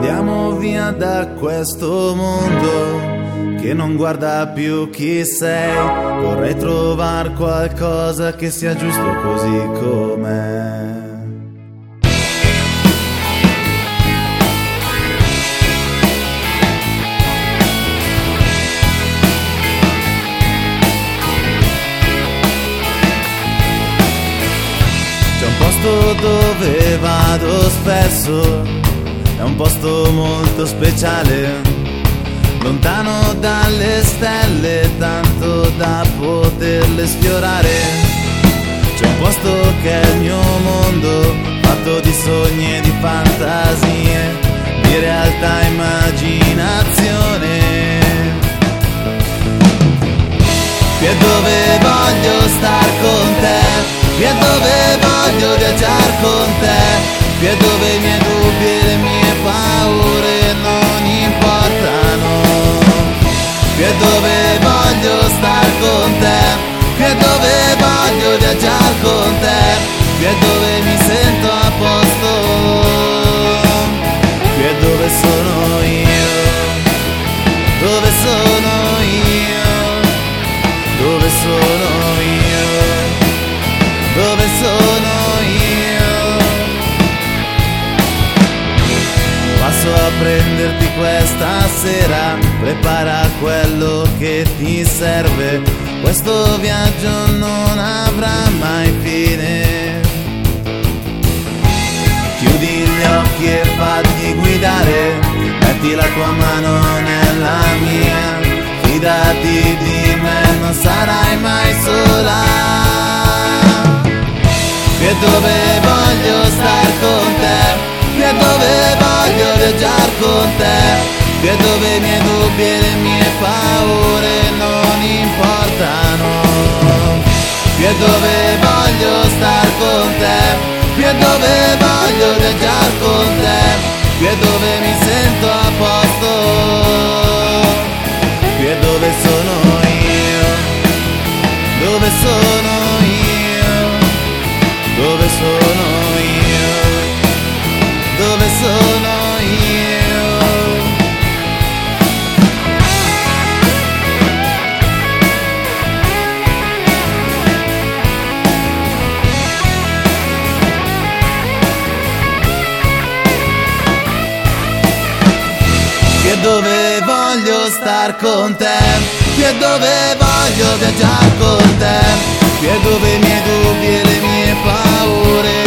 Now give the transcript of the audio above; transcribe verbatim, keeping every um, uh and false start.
Andiamo via da questo mondo che non guarda più chi sei. Vorrei trovare qualcosa che sia giusto così com'è. C'è un posto dove vado spesso, è un posto molto speciale, lontano dalle stelle, tanto da poterle sfiorare. C'è un posto che è il mio mondo, fatto di sogni e di fantasie, di realtà e immaginazione. Qui è dove voglio star con te, qui è dove voglio viaggiare con te, qui è dove i miei dubbi e le mie paure non importano. Qui è dove voglio star con te, qui è dove voglio viaggiare con te, qui è dove mi sento a posto, qui è dove sono io, dove sono io, dove sono io, dove sono io. Passo a prenderti questa sera, prepara quello che ti serve, questo viaggio non avrà mai fine. Chiudi gli occhi e fatti guidare, metti la tua mano nella mia, fidati di me, non sarai mai sola. Qui è dove voglio star con te, qui è dove voglio viaggiare con te, qui è dove i miei dubbi e le mie paure non importano. Qui è dove voglio star con te, qui è dove voglio viaggiare con te, qui è dove mi sento a posto, qui è dove sono io, dove sono io, dove sono io, dove sono io. Qui è dove voglio star con te, qui è dove voglio viaggiare con te, qui è dove i miei dubbi e le mie paure